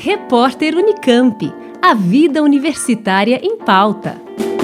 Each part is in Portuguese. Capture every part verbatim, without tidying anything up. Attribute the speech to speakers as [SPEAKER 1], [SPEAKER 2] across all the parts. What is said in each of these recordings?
[SPEAKER 1] Repórter Unicamp. A vida universitária em pauta.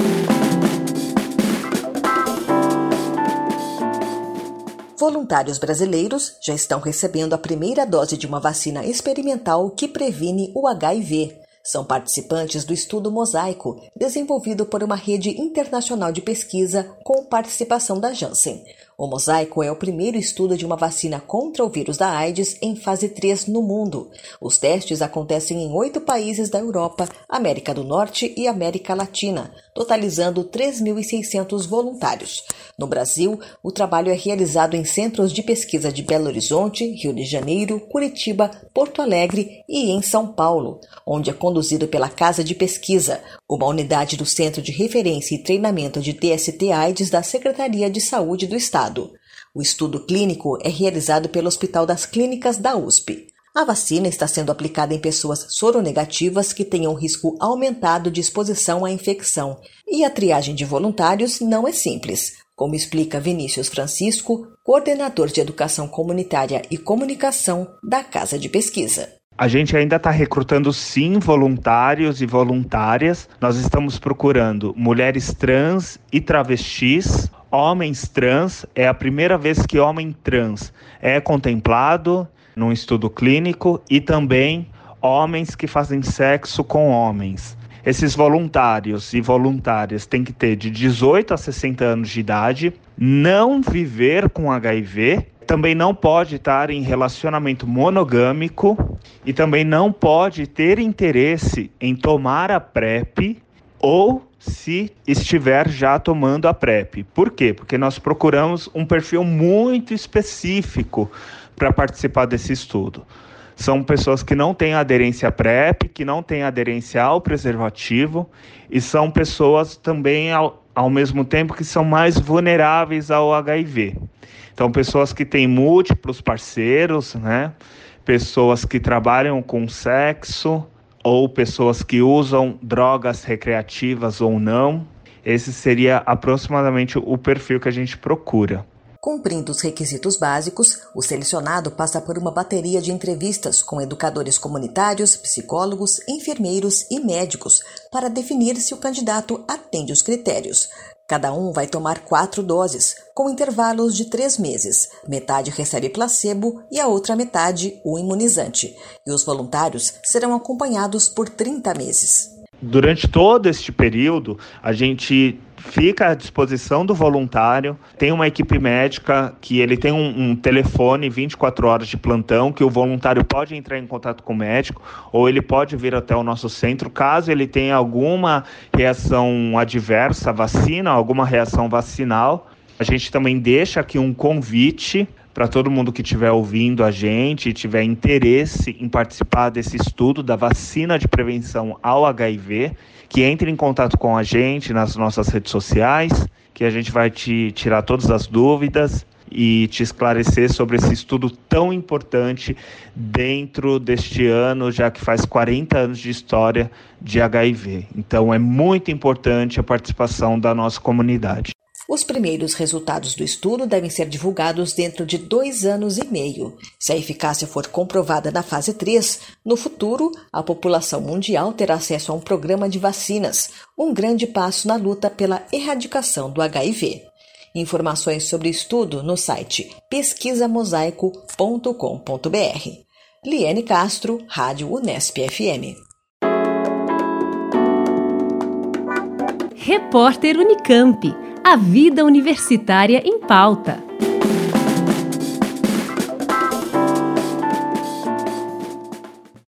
[SPEAKER 2] Voluntários brasileiros já estão recebendo a primeira dose de uma vacina experimental que previne o H I V. São participantes do estudo Mosaico, desenvolvido por uma rede internacional de pesquisa com participação da Janssen. O Mosaico é o primeiro estudo de uma vacina contra o vírus da AIDS em fase três no mundo. Os testes acontecem em oito países da Europa, América do Norte e América Latina, totalizando três mil e seiscentos voluntários. No Brasil, o trabalho é realizado em centros de pesquisa de Belo Horizonte, Rio de Janeiro, Curitiba, Porto Alegre e em São Paulo, onde é conduzido pela Casa de Pesquisa, uma unidade do Centro de Referência e Treinamento de T S T AIDS da Secretaria de Saúde do Estado. O estudo clínico é realizado pelo Hospital das Clínicas da U S P. A vacina está sendo aplicada em pessoas soronegativas que tenham risco aumentado de exposição à infecção, e a triagem de voluntários não é simples, como explica Vinícius Francisco, coordenador de Educação Comunitária e Comunicação da Casa de Pesquisa.
[SPEAKER 3] A gente ainda está recrutando, sim, voluntários e voluntárias. Nós estamos procurando mulheres trans e travestis, homens trans. É a primeira vez que homem trans é contemplado num estudo clínico, e também homens que fazem sexo com homens. Esses voluntários e voluntárias têm que ter de dezoito a sessenta anos de idade, não viver com H I V, também não pode estar em relacionamento monogâmico e também não pode ter interesse em tomar a PrEP ou se estiver já tomando a PrEP. Por quê? Porque nós procuramos um perfil muito específico para participar desse estudo. São pessoas que não têm aderência à PrEP, que não têm aderência ao preservativo, e são pessoas também, ao, ao mesmo tempo, que são mais vulneráveis ao H I V. Então, pessoas que têm múltiplos parceiros, né? Pessoas que trabalham com sexo, ou pessoas que usam drogas recreativas ou não. Esse seria aproximadamente o perfil que a gente procura.
[SPEAKER 2] Cumprindo os requisitos básicos, o selecionado passa por uma bateria de entrevistas com educadores comunitários, psicólogos, enfermeiros e médicos para definir se o candidato atende os critérios. Cada um vai tomar quatro doses, com intervalos de três meses. Metade recebe placebo e a outra metade o imunizante. E os voluntários serão acompanhados por trinta meses.
[SPEAKER 3] Durante todo este período, a gente fica à disposição do voluntário. Tem uma equipe médica que ele tem um, um telefone vinte e quatro horas de plantão, que o voluntário pode entrar em contato com o médico, ou ele pode vir até o nosso centro, caso ele tenha alguma reação adversa à vacina, alguma reação vacinal. A gente também deixa aqui um convite para todo mundo que estiver ouvindo a gente e tiver interesse em participar desse estudo da vacina de prevenção ao H I V, que entre em contato com a gente nas nossas redes sociais, que a gente vai te tirar todas as dúvidas e te esclarecer sobre esse estudo tão importante dentro deste ano, já que faz quarenta anos de história de H I V. Então é muito importante a participação da nossa comunidade.
[SPEAKER 2] Os primeiros resultados do estudo devem ser divulgados dentro de dois anos e meio. Se a eficácia for comprovada na fase três, no futuro, a população mundial terá acesso a um programa de vacinas, um grande passo na luta pela erradicação do H I V. Informações sobre o estudo no site pesquisa mosaico ponto com ponto b r. Liane Castro, Rádio Unesp F M.
[SPEAKER 1] Repórter Unicamp. A vida universitária em pauta.